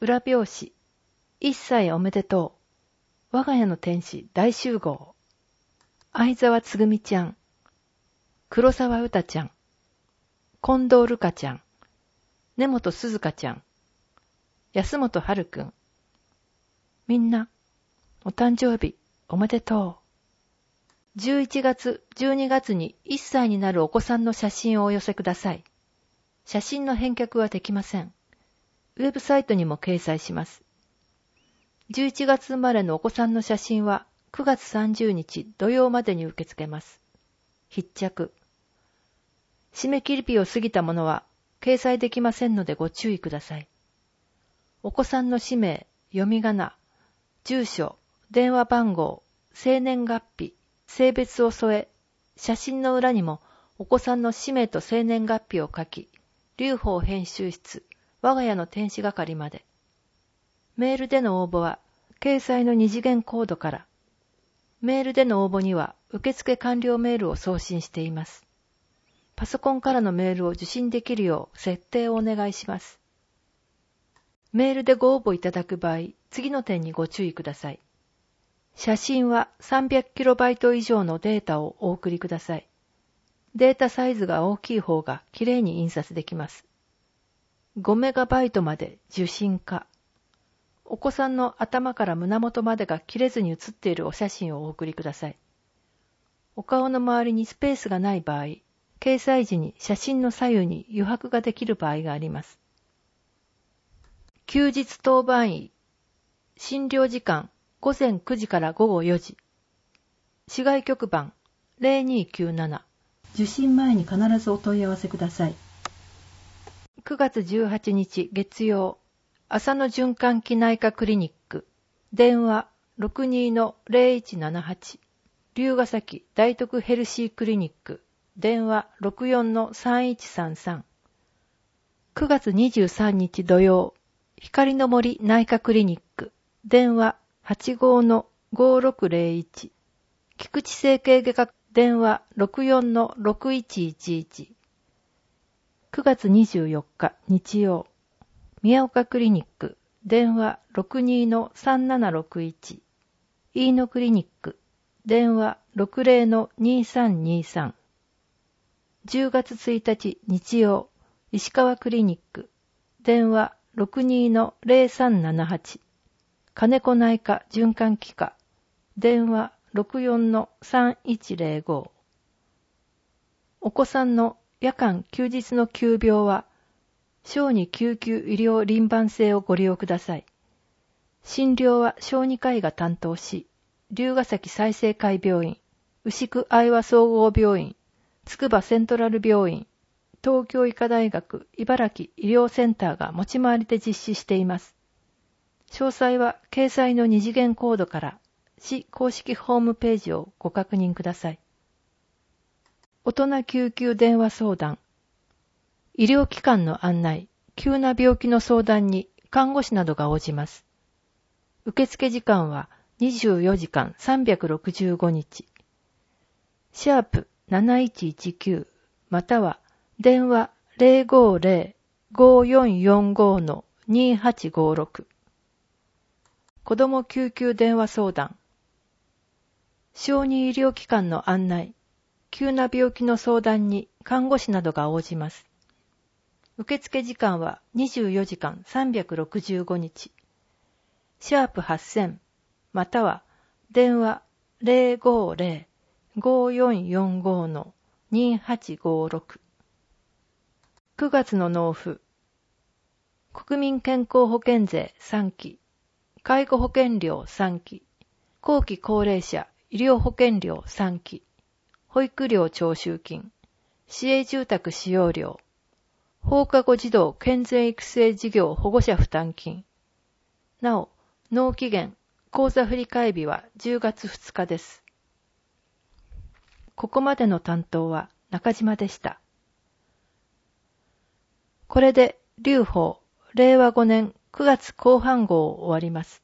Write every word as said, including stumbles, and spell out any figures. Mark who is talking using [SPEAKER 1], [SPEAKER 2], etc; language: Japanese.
[SPEAKER 1] 裏表紙。一歳おめでとう。我が家の天使大集合。相沢つぐみちゃん。黒沢うたちゃん。近藤るかちゃん。根本すずかちゃん。安本はるくん。みんな、お誕生日おめでとう。じゅういちがつ、じゅうにがつにいっさいになるお子さんの写真をお寄せください。写真の返却はできません。ウェブサイトにも掲載します。じゅういちがつ生まれのお子さんの写真はくがつさんじゅうにち土曜までに受け付けます。必着。締め切り日を過ぎたものは掲載できませんのでご注意ください。お子さんの氏名、読み仮名、住所、電話番号、生年月日、性別を添え、写真の裏にもお子さんの氏名と生年月日を書き、劉邦編集室、我が家の天使係まで。メールでの応募は、掲載の二次元コードから。メールでの応募には、受付完了メールを送信しています。パソコンからのメールを受信できるよう設定をお願いします。メールでご応募いただく場合、次の点にご注意ください。写真は さんびゃくキロバイト 以上のデータをお送りください。データサイズが大きい方がきれいに印刷できます。ごメガバイトまで受信可。お子さんの頭から胸元までが切れずに写っているお写真をお送りください。お顔の周りにスペースがない場合、掲載時に写真の左右に余白ができる場合があります。休日当番医。診療時間ごぜんくじからごごよじ。市外局番 ゼロにきゅうなな。受診前に必ずお問い合わせください。くがつじゅうはちにち月曜。浅野循環器内科クリニック。電話 ろくにのゼロいちななはち。龍ヶ崎大徳ヘルシークリニック。電話 ろくよんのさんいちさんさん。くがつにじゅうさんにち土曜。光の森内科クリニック。電話 はちごのごろくゼロいち。菊池整形外科。電話 ろくよんのろくいちいちいち。くがつにじゅうよっか日曜。宮岡クリニック。電話 ろくにのさんななろくいち。飯野クリニック。電話 ろくぜろのにさんにさん。じゅうがつついたち日曜。石川クリニック。電話 ろくにのゼロさんななはち。金子内科循環器科。電話 ろくよんのさんいちゼロご。お子さんの夜間休日の急病は、小児救急医療輪番制をご利用ください。診療は小児科医が担当し、龍ヶ崎済生会病院、牛久愛和総合病院、筑波セントラル病院、東京医科大学茨城医療センターが持ち回りで実施しています。詳細は掲載の二次元コードから市公式ホームページをご確認ください。大人救急電話相談。医療機関の案内、急な病気の相談に看護師などが応じます。受付時間はにじゅうよじかんさんびゃくろくじゅうごにち。シャープなないちいちきゅうまたは電話 ゼロごゼロ ごよんよんご のにはちごろく。子ども救急電話相談。小児医療機関の案内、急な病気の相談に看護師などが応じます。受付時間はにじゅうよじかんさんびゃくろくじゅうごにち。シャープはっせんまたは電話 ゼロごゼロ ごよんよんご のにはちごろく。くがつの納付。国民健康保険税さんき、介護保険料さんき、後期高齢者医療保険料さんき、保育料徴収金、市営住宅使用料、放課後児童健全育成事業保護者負担金。なお、納期限、口座振替日はじゅうがつふつかです。ここまでの担当は中島でした。これで、劉邦、れいわごねんくがつこう半号を終わります。